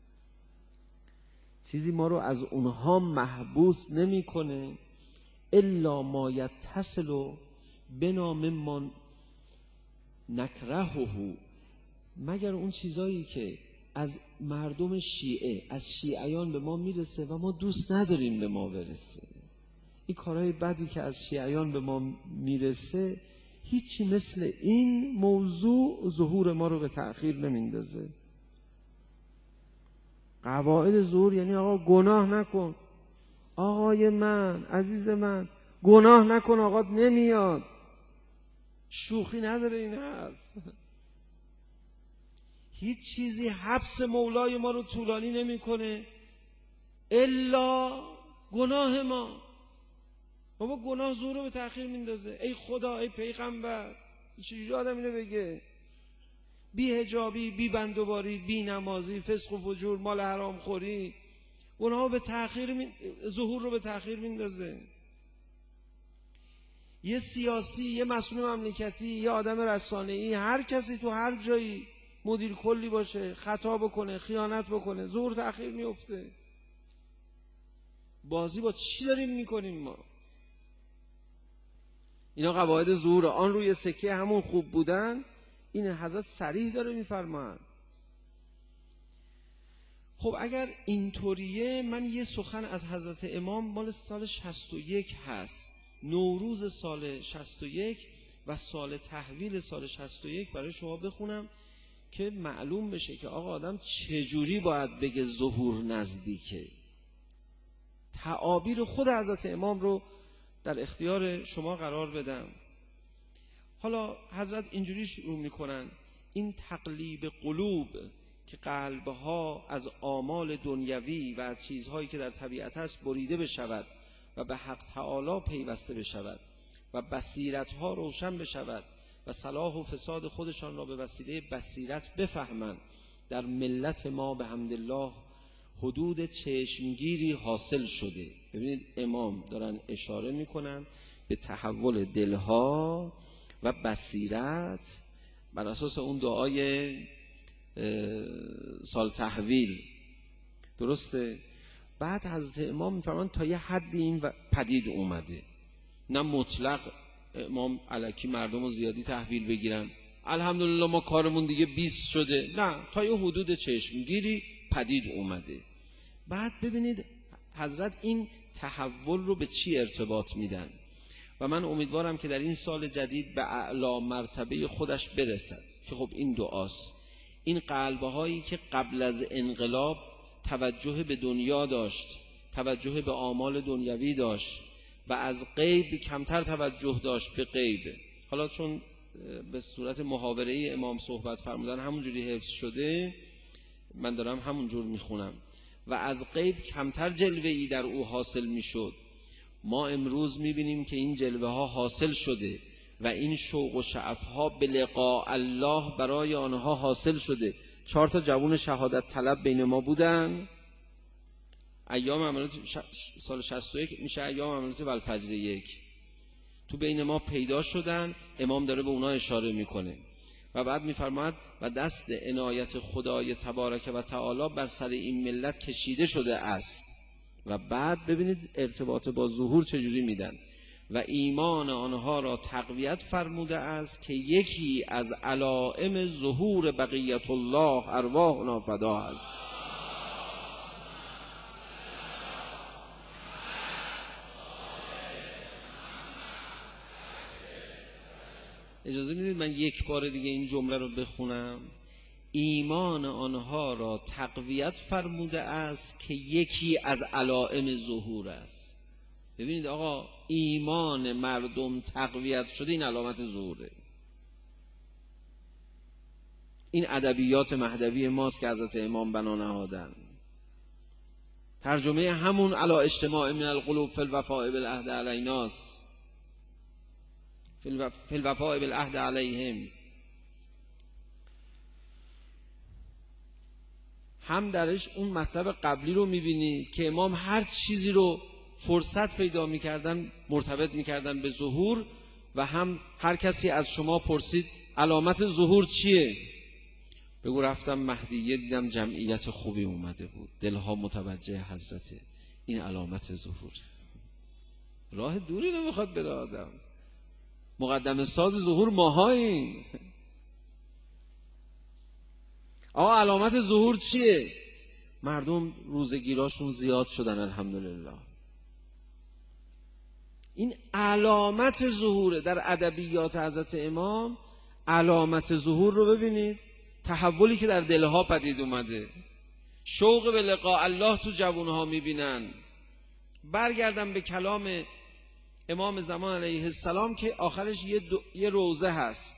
چیزی ما رو از اونها محبوس نمیکنه الا ما یتصل بنا مما نکرهه، مگر اون چیزایی که از مردم شیعه، از شیعیان به ما میرسه و ما دوست نداریم به ما برسه. این کارهای بدی که از شیعیان به ما میرسه هیچی مثل این موضوع ظهور ما رو به تأخیر نمیندازه. قواعد ظهور یعنی آقا گناه نکن، آقای من، عزیز من، گناه نکن، آقا نمیاد. شوخی نداره این حرف. هیچ چیزی حبس مولای ما رو طولانی نمیکنه الا گناه ما. بابا گناه ظهور رو به تأخیر میندازه. ای خدا، ای پیغمبر، چجوری آدم اینو بگه؟ بی حجابی، بی بندوباری، بی نمازی، فسق و فجور، مال حرام خوری، گناه به تأخیر می... ظهور رو به تأخیر میندازه. یه سیاسی، یه مسئول مملکتی، یه آدم رسانه‌ای، هر کسی تو هر جایی مدیر کلی باشه، خطا بکنه، خیانت بکنه، ظهور تأخیر میفته. بازی با چی داریم میکنیم ما؟ اینا قواعد ظهور. آن روی سکه همون خوب بودن، این حضرت صریح داره میفرماید. خب اگر اینطوریه، من یه سخن از حضرت امام مال سال شصت و یک هست، نوروز سال شصت و یک و سال تحویل سال شصت و یک برای شما بخونم که معلوم بشه که آقا آدم چجوری باید بگه ظهور نزدیکه. تعابیر خود حضرت امام رو در اختیار شما قرار بدم. حالا حضرت اینجوری شروع میکنن: این تقلیب قلوب که قلبها از آمال دنیوی و از چیزهایی که در طبیعت است بریده بشود و به حق تعالی پیوسته بشود و بصیرتها روشن بشود و صلاح و فساد خودشان را به وسیله بصیرت بفهمند. در ملت ما به حمدالله حدود چشمگیری حاصل شده. ببینید امام دارن اشاره میکنن به تحول دلها و بصیرت بر اساس اون دعای سال تحویل. درسته؟ بعد حضرت امام میفرمان تا یه حدی این پدید اومده، نه مطلق امام الکی مردم رو زیادی تحویل بگیرن الحمدلله ما کارمون دیگه بیست شده، نه، تا یه حدود چشمگیری پدید اومده. بعد ببینید حضرت این تحول رو به چی ارتباط میدن و من امیدوارم که در این سال جدید به اعلی مرتبه خودش برسد که خب این دعاست. این قلبهایی که قبل از انقلاب توجه به دنیا داشت، توجه به آمال دنیوی داشت و از غیب کمتر توجه داشت به غیب، حالا چون به صورت محاوره‌ای امام صحبت فرمودن همونجوری حفظ شده من دارم همونجور میخونم. و از غیب کمتر جلوه‌ای در او حاصل میشد. ما امروز میبینیم که این جلوه ها حاصل شده و این شوق و شعف ها به لقاء الله برای آنها حاصل شده. چهار تا جوان شهادت طلب بین ما بودن. ایام عملیات سال شصت و یک میشه ایام عملیات والفجر یک، تو بین ما پیدا شدن. امام داره به اونا اشاره میکنه و بعد میفرماید و دست عنایت خدای تبارک و تعالی بر سر این ملت کشیده شده است. و بعد ببینید ارتباط با ظهور چجوری میدن. و ایمان آنها را تقویت فرموده است که یکی از علائم ظهور بقیت الله ارواحنا فدا است. اجازه میدید من یک بار دیگه این جمله رو بخونم؟ ایمان آنها را تقویت فرموده است که یکی از علائم ظهور است. ببینید آقا، ایمان مردم تقویت شده، این علامت ظهوره. این ادبیات مهدوی ماست که حضرت امام بنا نهادن. ترجمه همون علی اجتماع من القلوب فی الوفاء بالعهد علیناست، فی الوفاء بالعهد علیهم. هم درش اون مطلب قبلی رو میبینید که امام هر چیزی رو فرصت پیدا میکردن مرتبط میکردن به ظهور، و هم هر کسی از شما پرسید علامت ظهور چیه؟ بگو رفتم مهدیه دیدم جمعیت خوبی اومده بود، دلها متوجه حضرته، این علامت ظهور. راه دوری نمیخواد بره آدم. مقدم ساز ظهور ماهاییم. آقا علامت ظهور چیه؟ مردم روزگیراشون زیاد شدن الحمدلله. این علامت ظهوره. در ادبیات حضرت امام علامت ظهور رو ببینید، تحولی که در دلها پدید اومده، شوق به لقاء الله تو جوانها میبینن. برگردم به کلام امام زمان علیه السلام که آخرش یه, دو... یه روزه هست.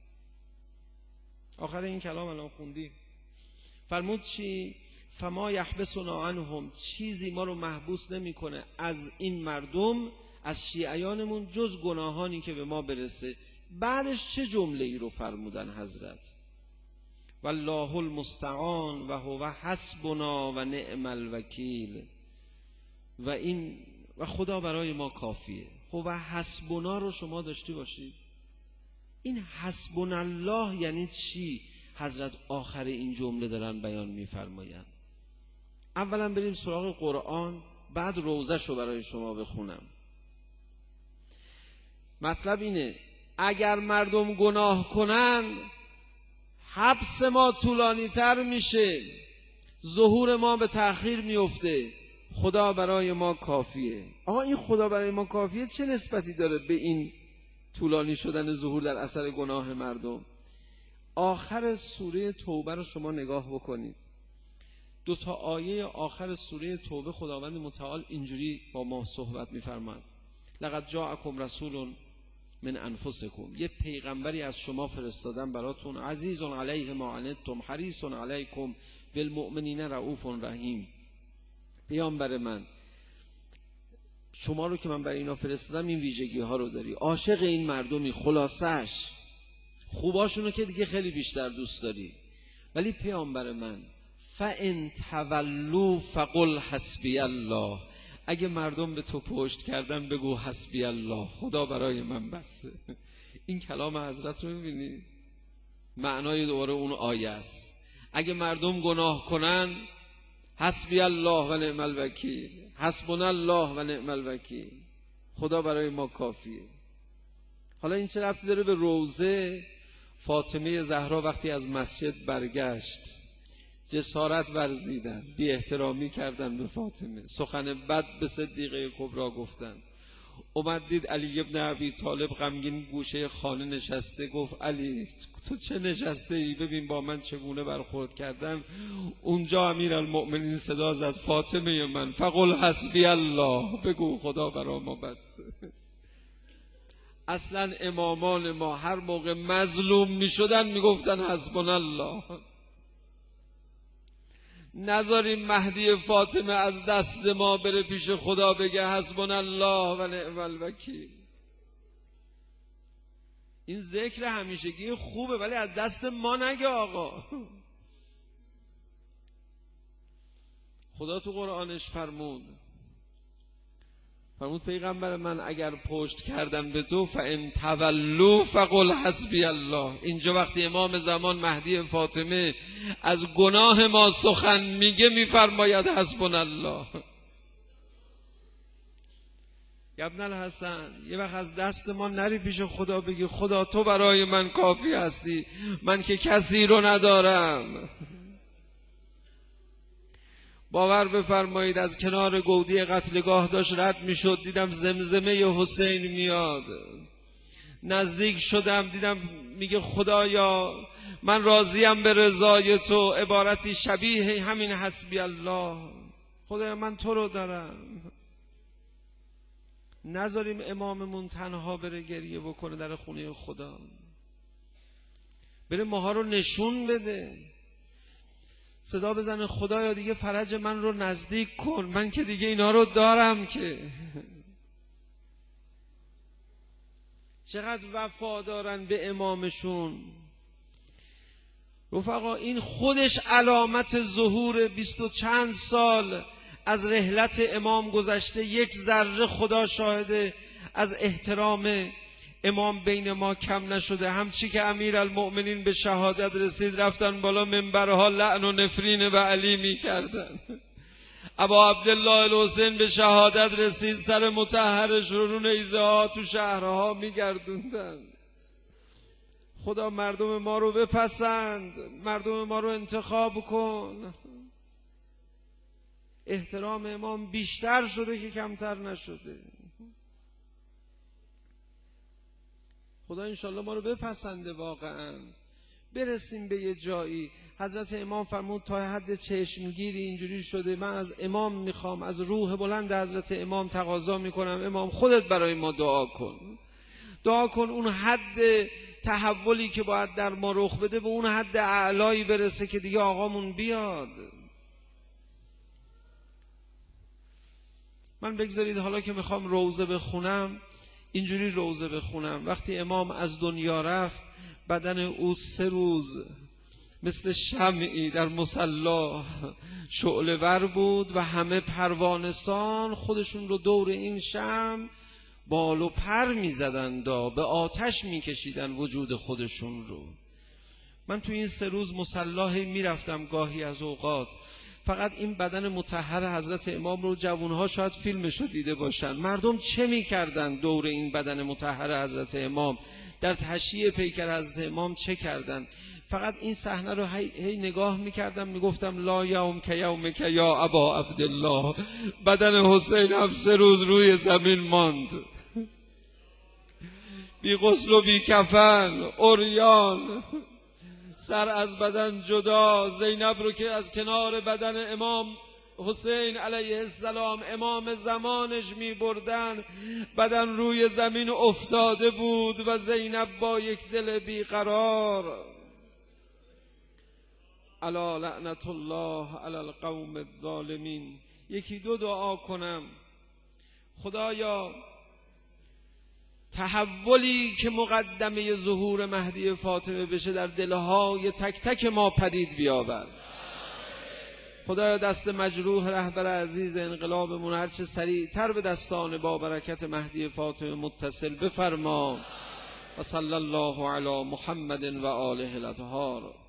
آخر این کلام الان خوندیم، فرمود چی؟ فما یحبسنا عنهم، چیزی ما رو محبوس نمیکنه از این مردم، از شیعیانمون، جز گناهانی که به ما برسه. بعدش چه جمله ای رو فرمودن حضرت؟ والله المستعان و هو حسبنا و نعم الوکیل. و این و خدا برای ما کافیه. هو حسبنا رو شما داشتی باشید. این حسبنا الله یعنی چی؟ حضرت آخر این جمله دارن بیان میفرمایند. اولا بریم سراغ قرآن، بعد روزه شو برای شما بخونم. مطلب اینه اگر مردم گناه کنن حبس ما طولانی تر میشه، ظهور ما به تأخیر میفته. خدا برای ما کافیه. آقا این خدا برای ما کافیه چه نسبتی داره به این طولانی شدن ظهور در اثر گناه مردم؟ آخر سوره توبه رو شما نگاه بکنید. دو تا آیه آخر سوره توبه خداوند متعال اینجوری با ما صحبت می‌فرماید: لقد جاءکم رسول من انفسکم، یه پیغمبری از شما فرستادم براتون، عزیز علیه ما عنتم حریص علیکم بالمؤمنین رؤوف رحیم. پیامبر من، شما رو که من برای اینا فرستادم این ویژگی ها رو داری، عاشق این مردمی، خلاصش خوباشونو که دیگه خیلی بیشتر دوست داری. ولی پیامبر من فَإِن تَوَلُّوا فَقُلْ حَسْبِيَ اللَّه، اگه مردم به تو پشت کردن بگو حسبی الله، خدا برای من بسه. این کلام حضرت رو می‌بینی؟ معنای دوباره اون آیه است. اگه مردم گناه کنن حسبی الله و نعم الوکیل، حسبنا الله و نعم الوکیل، خدا برای ما کافیه. حالا این چه ربطی داره به روزه؟ فاطمه زهرا وقتی از مسجد برگشت جسارت ورزیدن، بی احترامی کردن به فاطمه، سخن بد به صدیقه کبرا گفتن. اومد دید علی ابن ابی طالب غمگین گوشه خانه نشسته، گفت علی تو چه نشسته ای؟ ببین با من چگونه برخورد کردن. اونجا امیرالمؤمنین صدا زد: فاطمه من فقل حسبی الله، بگو خدا برا ما بس. اصلا امامان ما هر موقع مظلوم می شدن می گفتن حسبنا الله. نذاریم مهدی فاطمه از دست ما بره پیش خدا بگه حسبنا الله و نعم الوکیل. این ذکر همیشگی خوبه ولی از دست ما نگه آقا. خدا تو قرآنش فرمود فرمود پیغمبر من اگر پشت کردن به تو فان تولوا فقل حسبی الله. اینجا وقتی امام زمان مهدی فاطمه از گناه ما سخن میگه میفرماید حسبنا الله. ابن الحسن یه وقت از دست ما نری پیش خدا بگی خدا تو برای من کافی هستی، من که کسی رو ندارم. باور بفرمایید از کنار گودی قتلگاه داشت رد میشد، دیدم زمزمه حسین میاد، نزدیک شدم دیدم میگه خدایا من راضیم به رضای تو، عبارتی شبیه همین حسبی الله. خدایا من تو رو دارم. نذاریم اماممون تنها بره گریه بکنه در خونه خدا، بره ماها رو نشون بده، صدا بزنه خدایا دیگه فرج من رو نزدیک کن، من که دیگه اینا رو دارم. که چقدر وفا دارن به امامشون. رفقا این خودش علامت ظهور بیست و چند سال از رحلت امام گذشته. یک ذره خدا شاهده از احترام امام بین ما کم نشده. همچی که امیرالمؤمنین به شهادت رسید رفتن بالا منبرها لعن و نفرین به علی می کردن. ابا عبدالله الحسین به شهادت رسید سر مطهرش رو رو نیزه ها تو شهرها می گردوندن. خدا مردم ما رو بپسند، مردم ما رو انتخاب کن. احترام امام بیشتر شده که کمتر نشده. خدا انشالله ما رو بپسنده، واقعا برسیم به یه جایی. حضرت امام فرمود تا حد چشمگیری اینجوری شده، من از امام میخوام، از روح بلند حضرت امام تقاضا میکنم امام خودت برای ما دعا کن، دعا کن اون حد تحولی که باید در ما رخ بده به اون حد اعلایی برسه که دیگه آقامون بیاد. من بگذارید حالا که میخوام روزه بخونم اینجوری روزه بخونم. وقتی امام از دنیا رفت بدن او سه روز مثل شمعی در مصلا شعله ور بود و همه پروانسان خودشون رو دور این شمع بال و پر می زدن، به آتش می کشیدن وجود خودشون رو. من تو این سه روز مصلاحی می رفتم گاهی از اوقات، فقط این بدن مطهر حضرت امام رو جوانها شاید فیلمش رو دیده باشن، مردم چه می کردن دور این بدن مطهر حضرت امام، در تشییع پیکر حضرت امام چه کردن. فقط این صحنه رو هی, هی نگاه می کردم، می گفتم لا یوم که یوم که یا ابا عبدالله. بدن حسین هم سه روز روی زمین ماند، بی غسل و بی کفن، عریان، سر از بدن جدا. زینب رو که از کنار بدن امام حسین علیه السلام امام زمانش می بردن، بدن روی زمین افتاده بود و زینب با یک دل بیقرار. الا لعنت الله علی القوم الظالمین. یکی دو دعا کنم. خدایا تحولی که مقدمه ظهور مهدی فاطمه بشه در دلهای تک تک ما پدید بیاور. خدایا دست مجروح رهبر عزیز انقلابمون هرچه سریعتر به دستان با برکت مهدی فاطمه متصل بفرما. و صلی الله علی محمد و آله الاطهار.